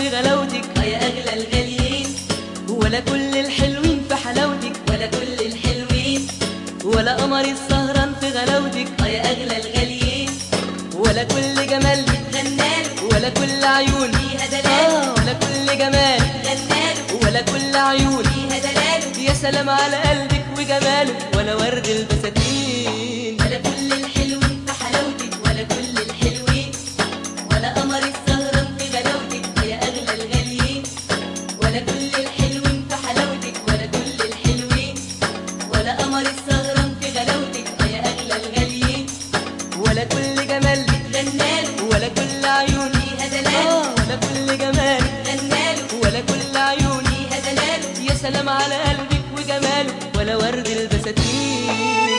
في غلاوتك يا أغلى الغاليين، ولا كل الحلوين في حلاوتك ولا كل الحلوين، ولا قمر السهران في غلاوتك يا أغلى الغاليين، ولا كل جمال غناله ولا كل عيون فيها دلال، ولا كل جمال غناله ولا كل عيون فيها دلال، يا سلام على قلبك وجماله ولا ورد البساتين ولا كل الحلوين في حلاوتك، ولا كل الحلوين، ولا قمر السهران في غلاوتك يا أغلى الغاليين، ولا كل الحلوين في حلاوتك، ولا كل الحلوين، ولا قمر السهران في غلاوتك يا أغلى الغاليين، ولا كل جمال غناله ولا كل عيون فيها دلال، ولا كل جمال غناله ولا كل عيون فيها دلال، يا سلام على قلبك وجماله ولا ورد البساتين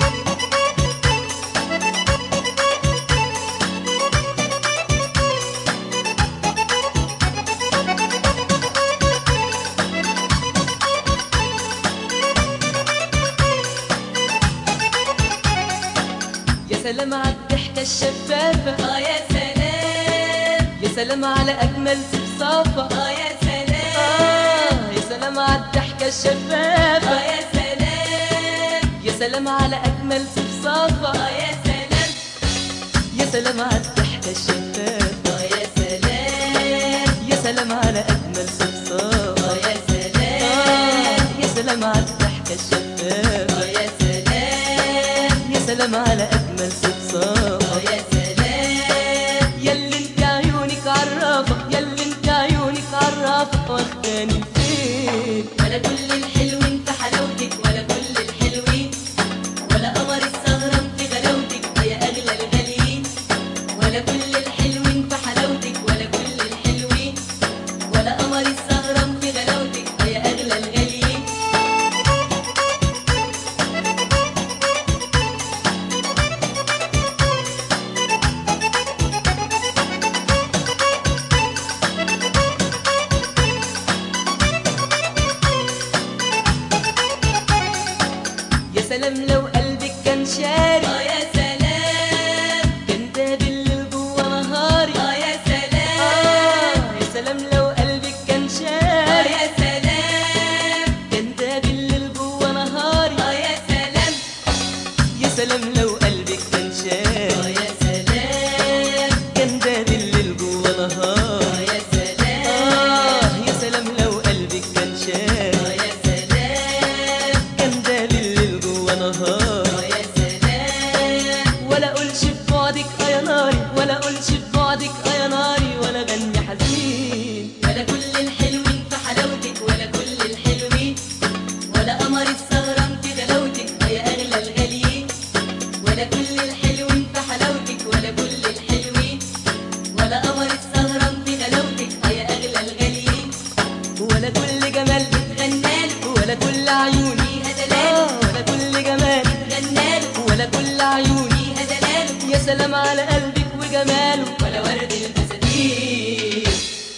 يا سلام على الضحكة الشفافة يا سلام، يا سلام على أجمل صفصافة يا سلام، يا سلام على الضحكة الشفافة يا سلام، يا سلام على أجمل صفصافة يا سلام، يا سلام على الضحكة الشفافة يا سلام، يا سلام على أجمل صفصافة يا سلام، يا سلام على الضحكة الشفافة يا سلام، يا سلام على أجمل صفصافة يا سلام، ياللي انت عيونك عرافة ياللي انت عيونك عرافة واخداني لفين ولا كل الحلوين في حلاوتك، ولا كل الحلوين، ولا قمر السهران في غلاوتك يا أغلى الغاليين، ولا كل الحلوين في حلاوتك، ولا كل الحلوين، ولا قمر السهران في غلاوتك يا أغلى الغاليين، يا سلام لو قلبك كان شاري يا سلام، كان ده بالليل جوا نهاري يا سلام، يا سلام لو قلبك كان شاري يا سلام، كان ده بالليل جوا نهاري يا سلام، يا سلام لو قلبك كان شاري يا سلام، كان ده بالليل جوا نهاري يا سلام، يا سلام لو قلبك كان شاري يا سلام، كان ده بالليل جوا نهاري يا سلام، ولا اقولش في بعدك يا ناري ولا اقولش في بعدك يا ناري ولا غني حزين ولا كل الحلوين في حلاوتك، ولا كل الحلوين، ولا قمر السهران في غلاوتك يا أغلى الغاليين، ولا كل الحلوين في حلاوتك، ولا كل الحلوين، ولا قمر السهران في غلاوتك يا أغلى الغاليين، ولا كل جمال غناله ولا كل عيون فيها دلال، ولا كل جمال غناله ولا كل عيون فيها دلال، يا سلام على قلبك